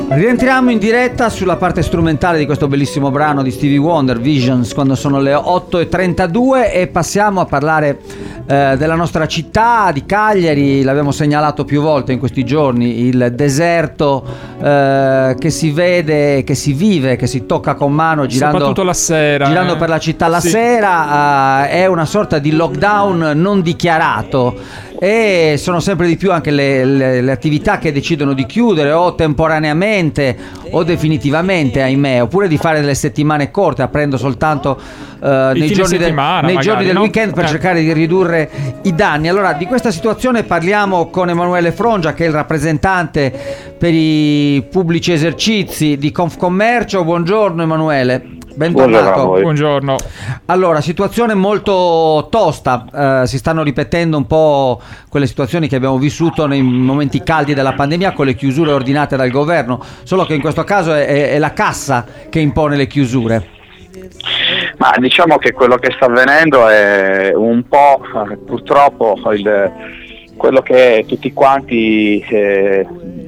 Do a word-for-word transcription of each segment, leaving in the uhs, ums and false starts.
Rientriamo in diretta sulla parte strumentale di questo bellissimo brano di Stevie Wonder, Visions, quando sono le otto e trentadue, e passiamo a parlare eh, della nostra città, di Cagliari. L'abbiamo segnalato più volte in questi giorni, il deserto eh, che si vede, che si vive, che si tocca con mano girando, soprattutto la sera, girando eh. per la città la sì. sera. Eh, è una sorta di lockdown non dichiarato. E sono sempre di più anche le, le, le attività che decidono di chiudere o temporaneamente o definitivamente, ahimè, oppure di fare delle settimane corte, aprendo soltanto uh, nei, giorni, del, nei magari, giorni del no? weekend per eh. cercare di ridurre i danni. Allora, di questa situazione parliamo con Emanuele Frongia, che è il rappresentante per i pubblici esercizi di Confcommercio. Buongiorno Emanuele. Bentornato. Buongiorno. Allora, situazione molto tosta, eh, si stanno ripetendo un po' quelle situazioni che abbiamo vissuto nei momenti caldi della pandemia con le chiusure ordinate dal governo, solo che in questo caso è, è, è la cassa che impone le chiusure. Ma diciamo che quello che sta avvenendo è un po' purtroppo il, quello che tutti quanti eh,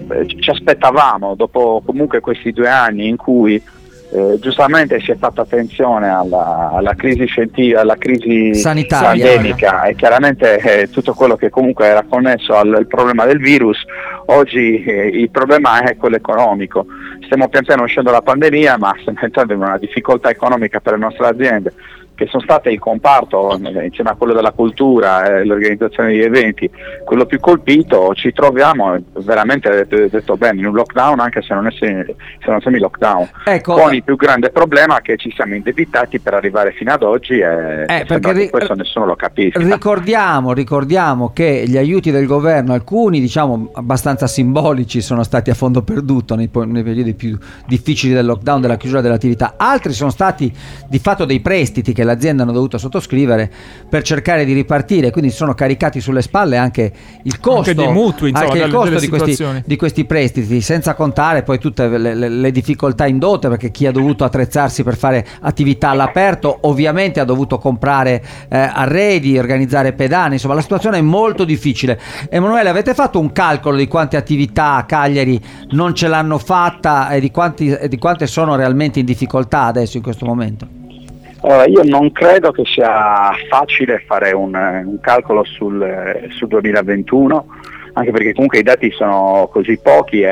ci aspettavamo dopo comunque questi due anni in cui Eh, giustamente si è fatta attenzione alla, alla crisi scientifica, alla crisi sanitaria, pandemica e chiaramente eh, tutto quello che comunque era connesso al, al problema del virus. Oggi eh, il problema è quello economico. Stiamo pian piano uscendo dalla pandemia, ma stiamo entrando in una difficoltà economica per le nostre aziende, che sono state il comparto, insieme a quello della cultura e l'organizzazione di eventi, quello più colpito. Ci troviamo veramente, avete detto bene, in un lockdown, anche se non è semi, se non semi-lockdown, ecco, con il più grande problema che ci siamo indebitati per arrivare fino ad oggi e eh, perché ri- questo nessuno lo capisce. Ricordiamo, ricordiamo che gli aiuti del governo, alcuni diciamo abbastanza simbolici, sono stati a fondo perduto nei, nei periodi più difficili del lockdown, della chiusura dell'attività. Altri sono stati di fatto dei prestiti che l'azienda hanno dovuto sottoscrivere per cercare di ripartire, quindi sono caricati sulle spalle anche il costo, anche dei mutui, insomma, anche il delle, costo delle di, questi, di questi prestiti, senza contare poi tutte le, le, le difficoltà indotte, perché chi ha dovuto attrezzarsi per fare attività all'aperto ovviamente ha dovuto comprare eh, arredi, organizzare pedane, insomma la situazione è molto difficile. Emanuele, avete fatto un calcolo di quante attività a Cagliari non ce l'hanno fatta e di, quanti, e di quante sono realmente in difficoltà adesso in questo momento? Allora, io non credo che sia facile fare un, un calcolo sul, sul duemilaventuno, anche perché comunque i dati sono così pochi e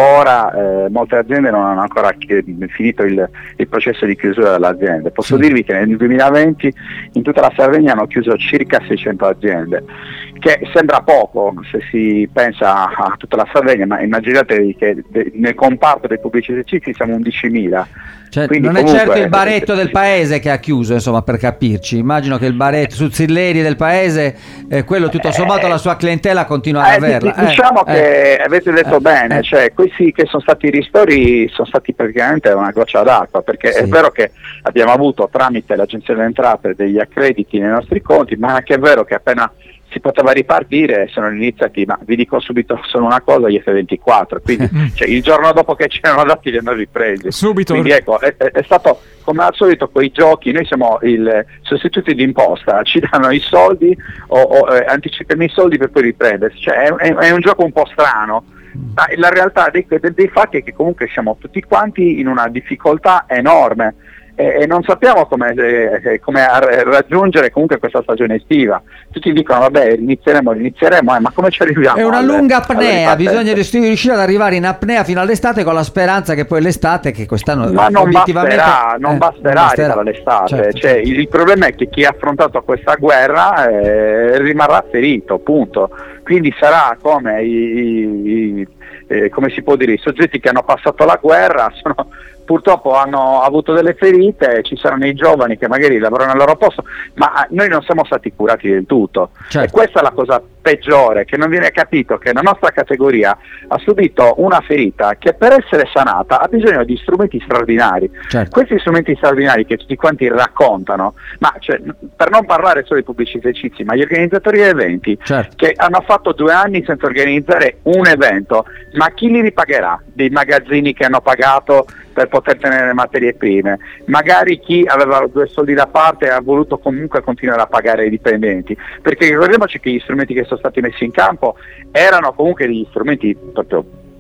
ancora eh, molte aziende non hanno ancora finito il, il processo di chiusura dell'azienda. Posso sì. dirvi che nel duemilaventi in tutta la Sardegna hanno chiuso circa seicento aziende, che sembra poco se si pensa a tutta la Sardegna, ma immaginatevi che de, nel comparto dei pubblici esercizi siamo undicimila. Cioè, Quindi non comunque, è certo il baretto del paese che ha chiuso, insomma, per capirci. Immagino che il baretto Suzzilleri del paese, eh, quello tutto sommato la sua clientela continua ad eh, averla. Diciamo eh, che eh, avete detto eh, bene, eh. cioè questi che sono stati i ristori sono stati praticamente una goccia d'acqua, perché Sì. è vero che abbiamo avuto tramite l'Agenzia delle Entrate degli accrediti nei nostri conti, ma anche è vero che appena si poteva ripartire sono iniziati, ma vi dico subito solo una cosa, gli F ventiquattro, quindi cioè, il giorno dopo che c'erano dati li hanno ripresi subito. Quindi ecco, è, è stato come al solito quei giochi, noi siamo il sostituti d'imposta, ci danno i soldi o, o eh, anticipiamo i soldi per poi riprendersi, cioè è, è, è un gioco un po' strano. Ma la realtà dei, dei, dei fatti è che comunque siamo tutti quanti in una difficoltà enorme e, e non sappiamo come, eh, come raggiungere comunque questa stagione estiva. Tutti dicono vabbè inizieremo, inizieremo eh, ma come ci arriviamo? È una alle, lunga apnea, bisogna riuscire ad arrivare in apnea fino all'estate, con la speranza che poi l'estate, che quest'anno ma non obiettivamente basterà, non eh, basterà, non basterà. arrivare all'estate, certo, cioè, certo. Il, il problema è che chi ha affrontato questa guerra eh, rimarrà ferito, punto. Quindi sarà come i, i Eh, come si può dire, i soggetti che hanno passato la guerra sono, purtroppo hanno avuto delle ferite, ci saranno i giovani che magari lavorano al loro posto, ma noi non siamo stati curati del tutto. Certo. E questa è la cosa peggiore, che non viene capito che la nostra categoria ha subito una ferita che per essere sanata ha bisogno di strumenti straordinari. Certo. Questi strumenti straordinari che tutti quanti raccontano, ma cioè, per non parlare solo dei pubblici esercizi, ma gli organizzatori di eventi, certo. che hanno fatto due anni senza organizzare un evento, ma chi li ripagherà? Dei magazzini che hanno pagato per poter tenere le materie prime, magari chi aveva due soldi da parte e ha voluto comunque continuare a pagare i dipendenti, perché ricordiamoci che gli strumenti che sono stati messi in campo erano comunque degli strumenti proprio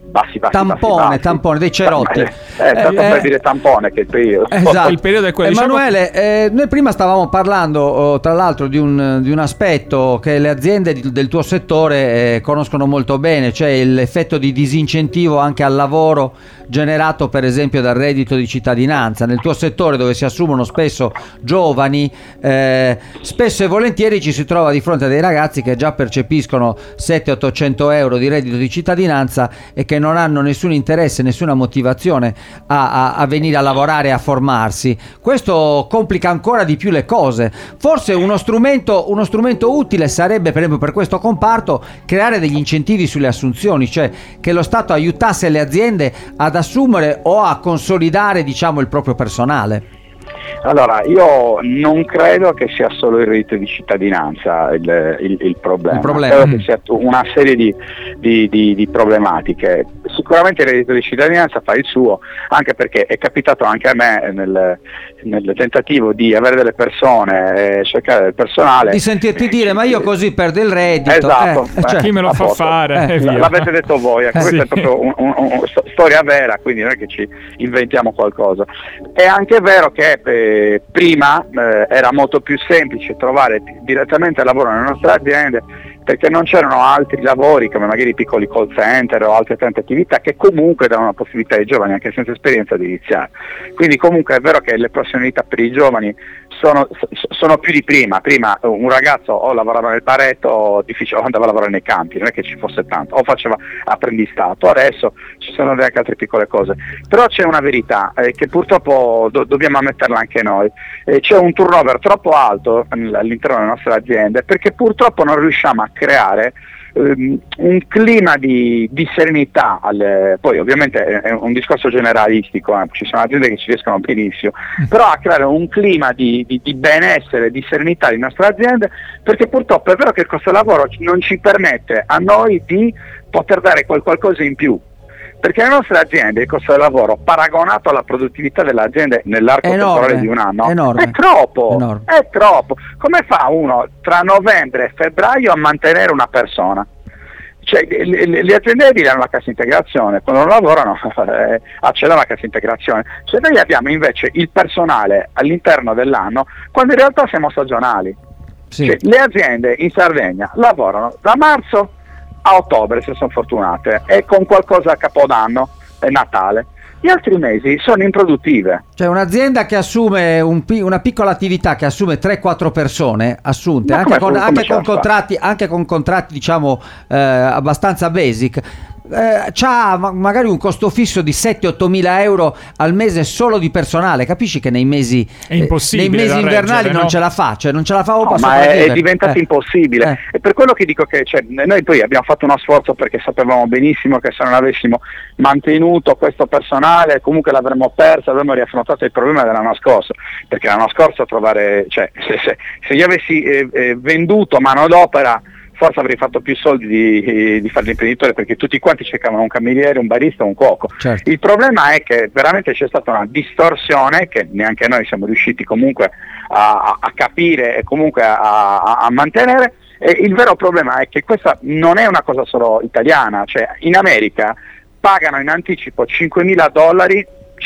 bassi, bassi, tampone, bassi, bassi. tampone, dei cerotti. Eh, eh, tanto Eh, per eh, dire tampone che è il periodo. Esatto. Il periodo è quello, diciamo- Emanuele, eh, noi prima stavamo parlando oh, tra l'altro di un, di un aspetto che le aziende di- del tuo settore eh, conoscono molto bene, cioè l'effetto di disincentivo anche al lavoro generato per esempio dal reddito di cittadinanza. Nel tuo settore, dove si assumono spesso giovani, eh, spesso e volentieri ci si trova di fronte a dei ragazzi che già percepiscono settecento ottocento euro di reddito di cittadinanza e che non hanno nessun interesse, nessuna motivazione a, a, a venire a lavorare e a formarsi. Questo complica ancora di più le cose. Forse uno strumento, uno strumento utile sarebbe, per esempio per questo comparto, creare degli incentivi sulle assunzioni, cioè che lo Stato aiutasse le aziende ad assumere o a consolidare, diciamo, il proprio personale. Allora, io non credo che sia solo il reddito di cittadinanza il, il, il problema, Il problema. credo che sia una serie di, di, di, di problematiche. Sicuramente il reddito di cittadinanza fa il suo, anche perché è capitato anche a me nel, nel tentativo di avere delle persone, eh, cercare del personale. Di sentirti dire, ma io così perdo il reddito. Esatto, Eh, beh, cioè, Chi me lo a fa posto. fare? Eh, E via. L'avete detto voi, ecco, Eh, questa sì. è proprio un, un, un, storia vera, quindi non è che ci inventiamo qualcosa. È anche vero che eh, prima eh, era molto più semplice trovare direttamente lavoro nelle nostre aziende, perché non c'erano altri lavori come magari piccoli call center o altre tante attività che comunque davano la possibilità ai giovani anche senza esperienza di iniziare. Quindi comunque è vero che le possibilità per i giovani sono, sono più di prima. Prima un ragazzo o lavorava nel baretto o difficile, o andava a lavorare nei campi, non è che ci fosse tanto, o faceva apprendistato. Adesso ci sono anche altre piccole cose, però c'è una verità eh, che purtroppo do- dobbiamo ammetterla anche noi. Eh, c'è un turnover troppo alto all'interno delle nostre aziende, perché purtroppo non riusciamo a creare um, un clima di, di serenità. Alle, poi ovviamente è, è un discorso generalistico, eh, ci sono aziende che ci riescono benissimo, però a creare un clima di, di, di benessere, di serenità di nostre aziende, perché purtroppo è vero che il costo del lavoro non ci permette a noi di poter dare quel qualcosa in più. Perché le nostre aziende, il costo del lavoro paragonato alla produttività delle aziende nell'arco Enorme, temporale di un anno enorme, è troppo, enorme. è troppo. Come fa uno tra novembre e febbraio a mantenere una persona? Cioè, le, le, le aziende vi danno la cassa integrazione, quando non lavorano eh, accedono alla cassa integrazione. Cioè, noi abbiamo invece il personale all'interno dell'anno, quando in realtà siamo stagionali. sì. Cioè, le aziende in Sardegna lavorano da marzo a ottobre, se sono fortunate, e con qualcosa a Capodanno e Natale. Gli altri mesi sono improduttive. Cioè un'azienda che assume un pi- una piccola attività che assume tre quattro persone assunte, Ma anche come- con, come anche ce la con fa? contratti, anche con contratti diciamo eh, abbastanza basic, eh, c'ha ma- magari un costo fisso di sette otto mila euro al mese solo di personale. Capisci che nei mesi, È impossibile nei mesi da invernali reggere, non no? ce la fa, cioè non ce la fa o No, per ma è, sopravvivere. è diventato Eh. impossibile. Eh. È per quello che dico che cioè, noi poi abbiamo fatto uno sforzo, perché sapevamo benissimo che se non avessimo mantenuto questo personale comunque l'avremmo perso, avremmo riaffrontato il problema dell'anno scorso, perché l'anno scorso trovare, cioè, se, se, se io avessi eh, eh, venduto manodopera forse avrei fatto più soldi di, di fare l'imprenditore, perché tutti quanti cercavano un cameriere, un barista, un cuoco. Certo. Il problema è che veramente c'è stata una distorsione che neanche noi siamo riusciti comunque a, a capire e comunque a, a, a mantenere. E il vero problema è che questa non è una cosa solo italiana, cioè in America pagano in anticipo cinquemila dollari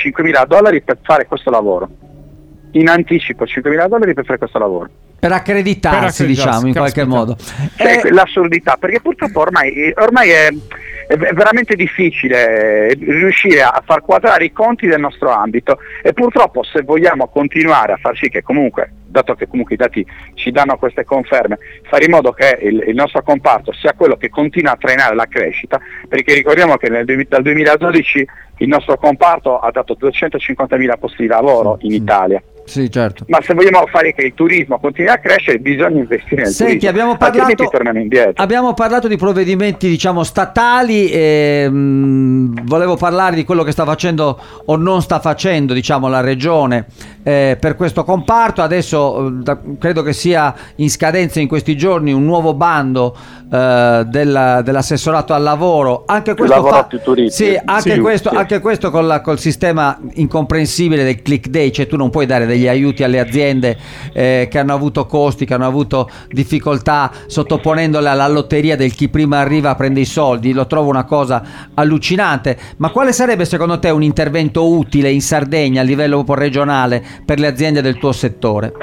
per fare questo lavoro. In anticipo cinquemila dollari per fare questo lavoro. Per accreditarsi, Per accreditarsi, diciamo, in qualche caspita. modo. Cioè, Eh, l'assurdità, perché purtroppo ormai, ormai è, è veramente difficile riuscire a far quadrare i conti del nostro ambito, e purtroppo se vogliamo continuare a far sì che comunque, dato che comunque i dati ci danno queste conferme, fare in modo che il, il nostro comparto sia quello che continua a trainare la crescita, perché ricordiamo che nel, dal duemiladodici il nostro comparto ha dato duecentocinquantamila posti di lavoro in Italia. sì, certo. Ma se vogliamo fare che il turismo continui a crescere, bisogna investire nel Senti, turismo, abbiamo altrimenti parlato, torniamo indietro. abbiamo parlato di provvedimenti, diciamo, statali, e, mh, volevo parlare di quello che sta facendo o non sta facendo, diciamo, la regione eh, per questo comparto. Adesso eh, da- credo che sia in scadenza in questi giorni un nuovo bando eh, della- dell'assessorato al lavoro. Anche questo lavoro fa- a più turisti. sì, anche Sì, questo, sì. anche questo col, col sistema incomprensibile del click day, cioè tu non puoi dare degli degli aiuti alle aziende eh, che hanno avuto costi, che hanno avuto difficoltà, sottoponendole alla lotteria del chi prima arriva prende i soldi. Lo trovo una cosa allucinante. Ma quale sarebbe secondo te un intervento utile in Sardegna a livello un po' regionale per le aziende del tuo settore?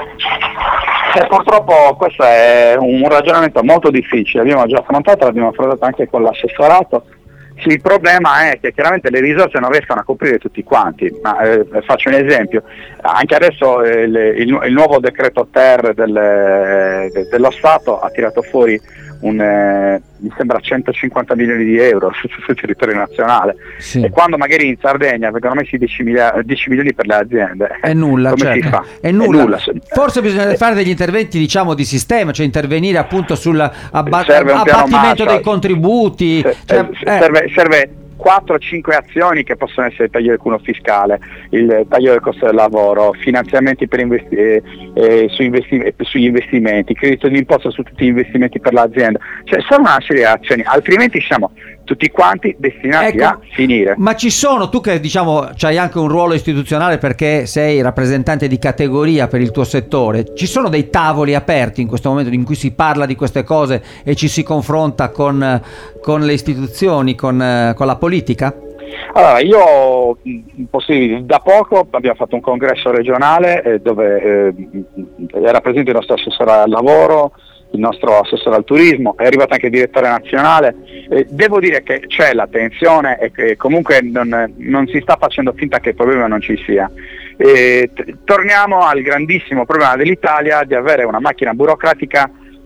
Eh, purtroppo questo è un ragionamento molto difficile, abbiamo già affrontato, l'abbiamo affrontato anche con l'assessorato. Sì, il problema è che chiaramente le risorse non riescono a coprire tutti quanti, ma eh, faccio un esempio, anche adesso eh, le, il, il nuovo decreto Ter del, de, dello Stato ha tirato fuori un, eh, mi sembra centocinquanta milioni di euro sul, sul territorio nazionale, sì. E quando magari in Sardegna vengono messi dieci milioni per le aziende, è nulla, come certo. si fa? È nulla. È nulla. Forse bisogna fare degli interventi, diciamo, di sistema, cioè intervenire appunto sull'abbattimento dei contributi. Se, cioè, serve, eh. serve quattro cinque azioni che possono essere il taglio del cuneo fiscale, il taglio del costo del lavoro, finanziamenti per investi- eh, eh, su investi- sugli investimenti, credito d'imposta su tutti gli investimenti per l'azienda, cioè sono una serie di azioni, altrimenti siamo tutti quanti destinati ecco, a finire. Ma ci sono, tu che diciamo c'hai anche un ruolo istituzionale perché sei rappresentante di categoria per il tuo settore, ci sono dei tavoli aperti in questo momento in cui si parla di queste cose e ci si confronta con, con le istituzioni, con, con la politica? Allora, io possibile, da poco abbiamo fatto un congresso regionale eh, dove eh, era presente il nostro assessore al lavoro, il nostro assessore al turismo, è arrivato anche il direttore nazionale. Eh, devo dire che c'è l'attenzione e che comunque non, non si sta facendo finta che il problema non ci sia. Eh, t- torniamo al grandissimo problema dell'Italia di avere una macchina burocratica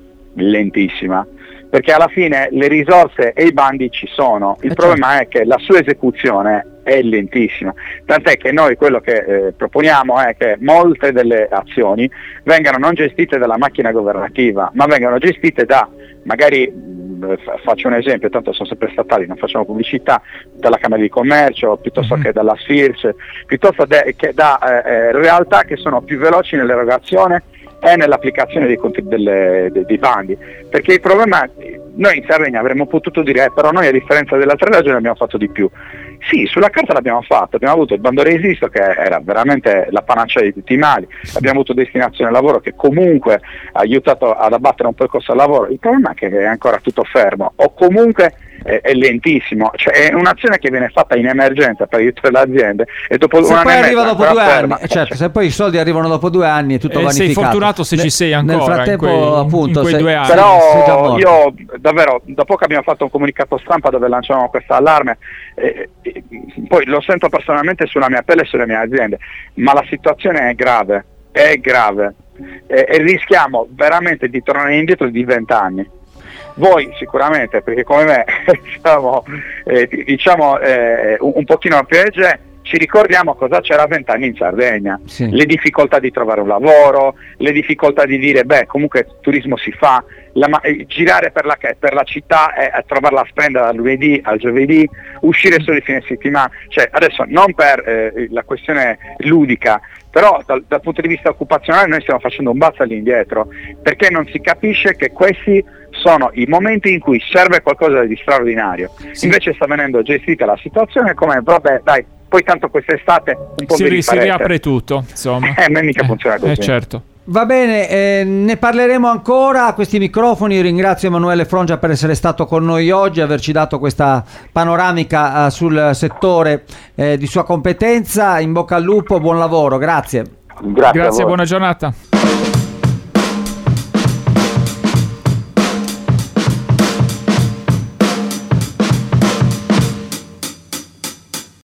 lentissima, perché alla fine le risorse e i bandi ci sono, il eh problema certo. è che la sua esecuzione è lentissima, tant'è che noi quello che eh, proponiamo è che molte delle azioni vengano non gestite dalla macchina governativa, ma vengano gestite da, magari mh, faccio un esempio, tanto sono sempre statali, non facciamo pubblicità, dalla Camera di Commercio, piuttosto mm-hmm. che dalla SFIRC, piuttosto de- che da eh, eh, realtà che sono più veloci nell'erogazione e nell'applicazione dei, delle, dei, dei bandi, perché il problema, noi in Sardegna avremmo potuto dire eh, però noi a differenza delle altre regioni abbiamo fatto di più. Sì, sulla carta l'abbiamo fatto, abbiamo avuto il bando resisto che era veramente la panacea di tutti i mali, abbiamo avuto destinazione lavoro che comunque ha aiutato ad abbattere un po' il costo del lavoro, il problema è che è ancora tutto fermo o comunque è, è lentissimo, cioè è un'azione che viene fatta in emergenza per aiutare le aziende e dopo se un anno poi e arriva mezzo dopo due ferma, anni, certo, se poi i soldi arrivano dopo due anni è tutto eh, vanificato. Sei fortunato se ci sei ancora nel frattempo, in quei, appunto, in quei se, due anni. Però io davvero da poco abbiamo fatto un comunicato stampa dove lanciamo questo allarme, eh, eh, poi lo sento personalmente sulla mia pelle e sulle mie aziende, ma la situazione è grave, è grave e, e rischiamo veramente di tornare indietro di vent'anni. Voi sicuramente, perché come me siamo eh, diciamo eh, un, un pochino più legge, ci ricordiamo cosa c'era vent'anni in Sardegna, sì. Le difficoltà di trovare un lavoro, le difficoltà di dire beh comunque turismo si fa, la, eh, girare per la, per la città e eh, trovare la spenda dal lunedì al giovedì, uscire solo il fine settimana, cioè adesso non per eh, la questione ludica, però dal, dal punto di vista occupazionale noi stiamo facendo un balzo all'indietro, perché non si capisce che questi sono i momenti in cui serve qualcosa di straordinario, sì. Invece sta venendo gestita la situazione come vabbè dai, poi tanto quest'estate un po' si, si riapre tutto, insomma. Eh, ma mica funziona così. Eh, certo. Va bene, eh, ne parleremo ancora a questi microfoni. Ringrazio Emanuele Frongia per essere stato con noi oggi, averci dato questa panoramica eh, sul settore eh, di sua competenza. In bocca al lupo, buon lavoro, grazie. Grazie, grazie buona giornata.